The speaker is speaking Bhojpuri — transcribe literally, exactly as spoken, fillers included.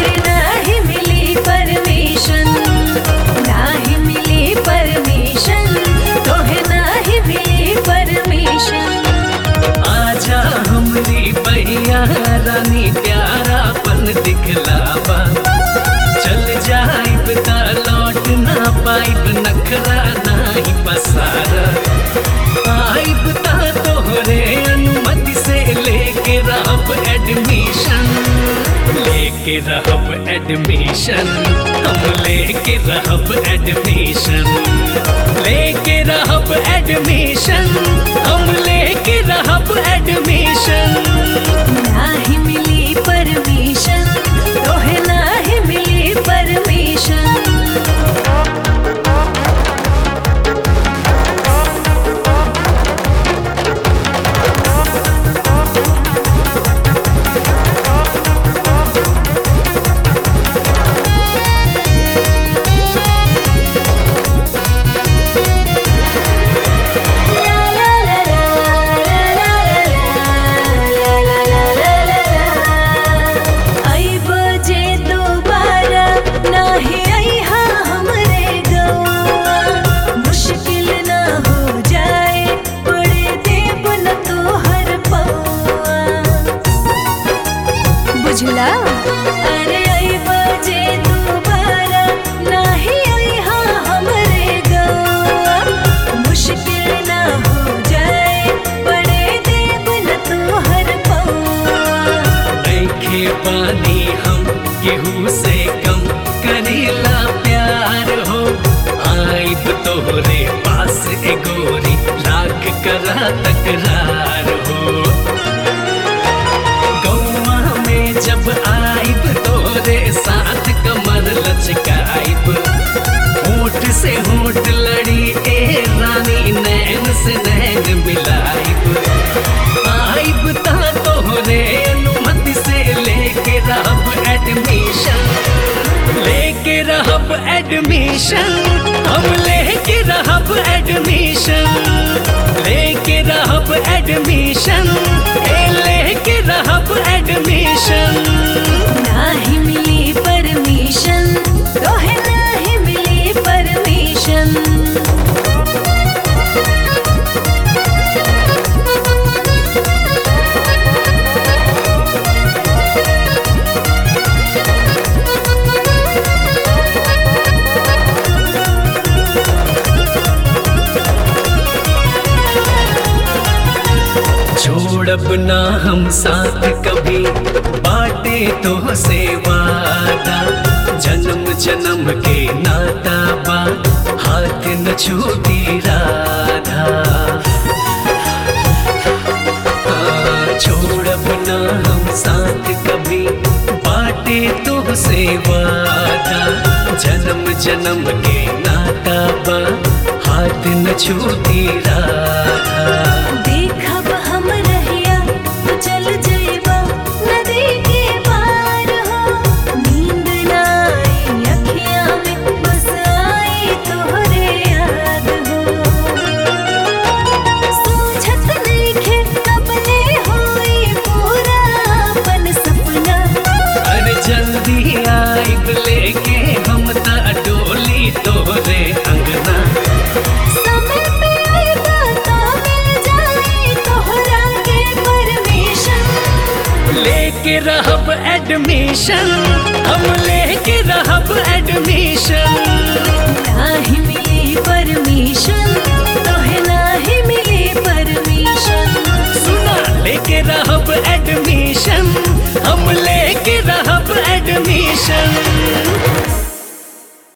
तोहे नाही मिली परमिशन, नाही मिली परमिशन, तोहे नाही मिली परमिशन। आजा हमरी बहिया रानी प्यारापन दिखलावा, चल जाइब ता लौट ना पाइब नखरा नाही पसारा। आइब ता तोहरे अनुमति से लेके रहब एडमिशन, लेके रहब एडमिशन, हम लेके रहब एडमिशन, लेके रहब एडमिशन, हम लेके रहब एडमिशन। नाही मिली परमिशन, तोहे नाही मिली परमिशन। बुझला? अरे आई बजे दोबारा नाही आई हाँ हमरे गवा, मुश्किल ना हो जाए पड़े देव न तोहर पौआ। नइखे पानी हम केहू से कम, करीला प्यार हो आइब तोहरे पास ए गोरी, लाख करा तकरार हो। जब आइब तोरे साथ कमर लचकाइब, होठ से होठ लड़ी ए रानी नैन से नैन मिलाइब। आइब ता तोहरे अनुमति से लेके रहब एडमिशन, लेके रहब एडमिशन, हम लेके रहब एडमिशन, लेके रहब एडमिशन, ए लेके रहब एडमिशन। नाही मिली परमिशन, तोहे नाही मिली परमिशन। छोड़ब ना हम साथ कभी, बाटे तो से वादा, जन्म जन्म के नाता बा, हाथ न छूटी राधा। हाँ, छोड़ब ना हम साथ कभी, बाटे तो से वादा, जन्म जन्म के नाता बा, हाथ न छूटी राधा। देखब हम रहिया तो चल जइबा नदी के पार हो, नींद ना आई अखियाँ में बस आई तोहरे याद हो। सोचत नइखे कबले होई पूरा अपन सपना, अरे जल्दी आइब लेके हम ता डोली तोरे अंगना। समय पे आइबा ता मिल जाई तोहरा के परमिशन, लेके रहब एडमिशन, हम लेके रहब एडमिशन। नाही मिली परमिशन, तोहे नाही मिली परमिशन। सुना लेके रहब एडमिशन, हम लेके रहब एडमिशन।